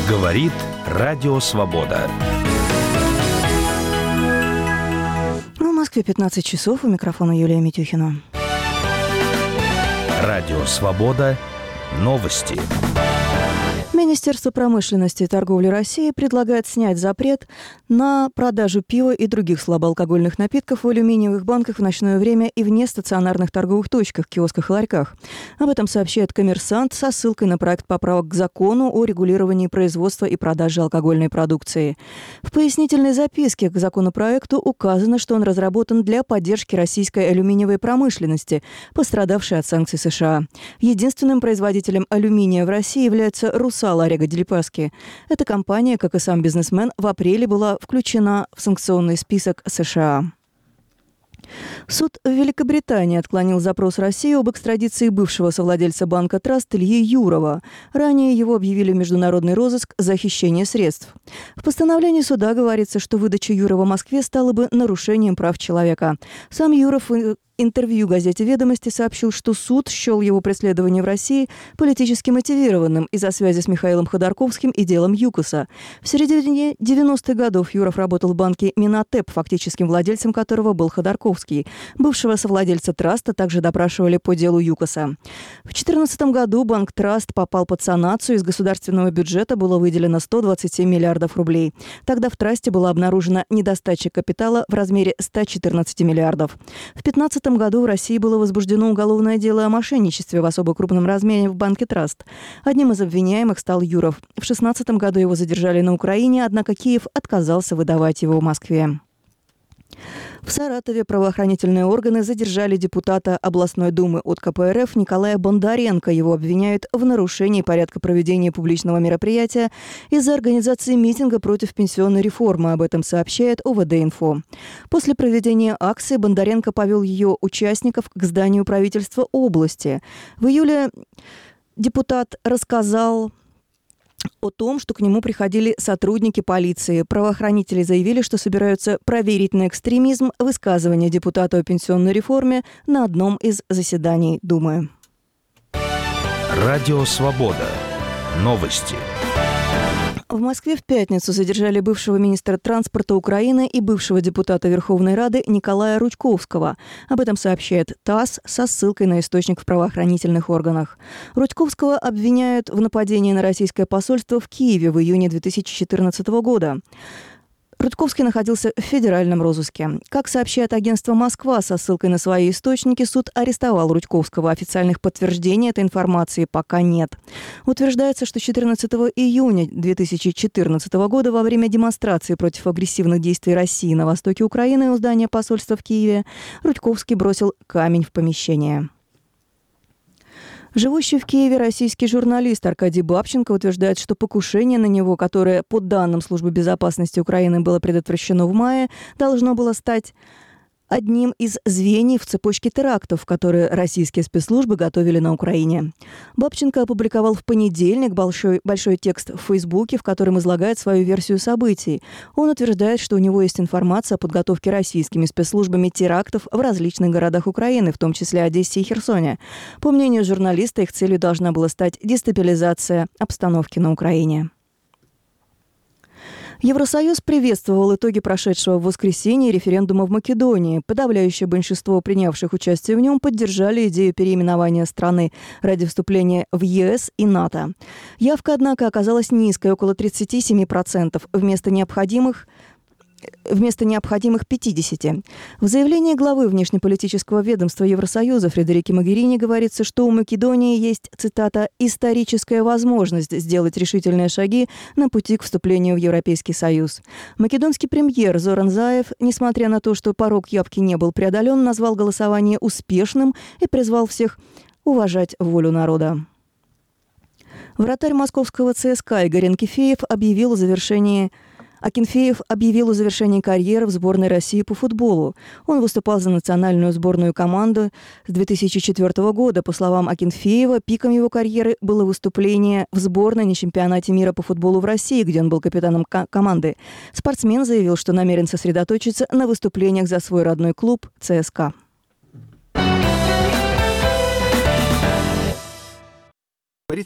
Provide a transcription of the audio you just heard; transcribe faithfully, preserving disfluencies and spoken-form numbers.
Говорит Радио Свобода. В Москве пятнадцать часов. У микрофона Юлия Митюхина. Радио Свобода. Новости. Министерство промышленности и торговли России предлагает снять запрет на продажу пива и других слабоалкогольных напитков в алюминиевых банках в ночное время и вне стационарных торговых точках, киосках и ларьках. Об этом сообщает «Коммерсант» со ссылкой на проект поправок к закону о регулировании производства и продажи алкогольной продукции. В пояснительной записке к законопроекту указано, что он разработан для поддержки российской алюминиевой промышленности, пострадавшей от санкций США. Единственным производителем алюминия в России является «Русал» Орега Делипаски. Эта компания, как и сам бизнесмен, в апреле была включена в санкционный список США. Суд в Великобритании отклонил запрос России об экстрадиции бывшего совладельца банка «Траст» Ильи Юрова. Ранее его объявили в международный розыск за хищение средств. В постановлении суда говорится, что выдача Юрова Москве стала бы нарушением прав человека. Сам Юров в интервью газете «Ведомости» сообщил, что суд счел его преследование в России политически мотивированным из-за связи с Михаилом Ходорковским и делом ЮКОСа. В середине девяностых годов Юров работал в банке «Минотеп», фактическим владельцем которого был Ходорковский. Бывшего совладельца «Траста» также допрашивали по делу ЮКОСа. В две тысячи четырнадцатом году банк «Траст» попал под санацию, из государственного бюджета было выделено сто двадцать семь миллиардов рублей. Тогда в «Трасте» была обнаружена недостача капитала в размере сто четырнадцать миллиардов. В две тысячи пятнадцатом году в России было возбуждено уголовное дело о мошенничестве в особо крупном размере в банке «Траст». Одним из обвиняемых стал Юров. В две тысячи шестнадцатом году его задержали на Украине, однако Киев отказался выдавать его в Москве. В Саратове правоохранительные органы задержали депутата областной думы от ка пэ эр эф Николая Бондаренко. Его обвиняют в нарушении порядка проведения публичного мероприятия из-за организации митинга против пенсионной реформы. Об этом сообщает о вэ дэ инфо. После проведения акции Бондаренко повел ее участников к зданию правительства области. В июле депутат рассказал о том, что к нему приходили сотрудники полиции. Правоохранители заявили, что собираются проверить на экстремизм высказывания депутата о пенсионной реформе на одном из заседаний Думы. Радио Свобода. Новости. В Москве в пятницу задержали бывшего министра транспорта Украины и бывшего депутата Верховной Рады Николая Рудьковского. Об этом сообщает ТАСС со ссылкой на источник в правоохранительных органах. Рудьковского обвиняют в нападении на российское посольство в Киеве в июне две тысячи четырнадцатого года. Рудьковский находился в федеральном розыске. Как сообщает агентство «Москва» со ссылкой на свои источники, суд арестовал Рудьковского. Официальных подтверждений этой информации пока нет. Утверждается, что четырнадцатого июня две тысячи четырнадцатого года во время демонстрации против агрессивных действий России на востоке Украины у здания посольства в Киеве Рудьковский бросил камень в помещение. Живущий в Киеве российский журналист Аркадий Бабченко утверждает, что покушение на него, которое, по данным Службы безопасности Украины, было предотвращено в мае, должно было стать одним из звеньев в цепочке терактов, которые российские спецслужбы готовили на Украине. Бабченко опубликовал в понедельник большой, большой текст в Фейсбуке, в котором излагает свою версию событий. Он утверждает, что у него есть информация о подготовке российскими спецслужбами терактов в различных городах Украины, в том числе Одессе и Херсоне. По мнению журналиста, их целью должна была стать дестабилизация обстановки на Украине. Евросоюз приветствовал итоги прошедшего в воскресенье референдума в Македонии. Подавляющее большинство принявших участие в нем поддержали идею переименования страны ради вступления в е эс и НАТО. Явка, однако, оказалась низкой, около тридцать семь процентов, вместо необходимых вместо необходимых пятидесяти. В заявлении главы внешнеполитического ведомства Евросоюза Фредерики Могерини говорится, что у Македонии есть, цитата, «историческая возможность сделать решительные шаги на пути к вступлению в Европейский Союз». Македонский премьер Зоран Заев, несмотря на то, что порог явки не был преодолен, назвал голосование успешным и призвал всех уважать волю народа. Вратарь московского ЦСКА Игорь Акинфеев объявил о завершении Акинфеев объявил о завершении карьеры в сборной России по футболу. Он выступал за национальную сборную команду с две тысячи четвёртого года. По словам Акинфеева, пиком его карьеры было выступление в сборной на чемпионате мира по футболу в России, где он был капитаном ко- команды. Спортсмен заявил, что намерен сосредоточиться на выступлениях за свой родной клуб ЦСКА.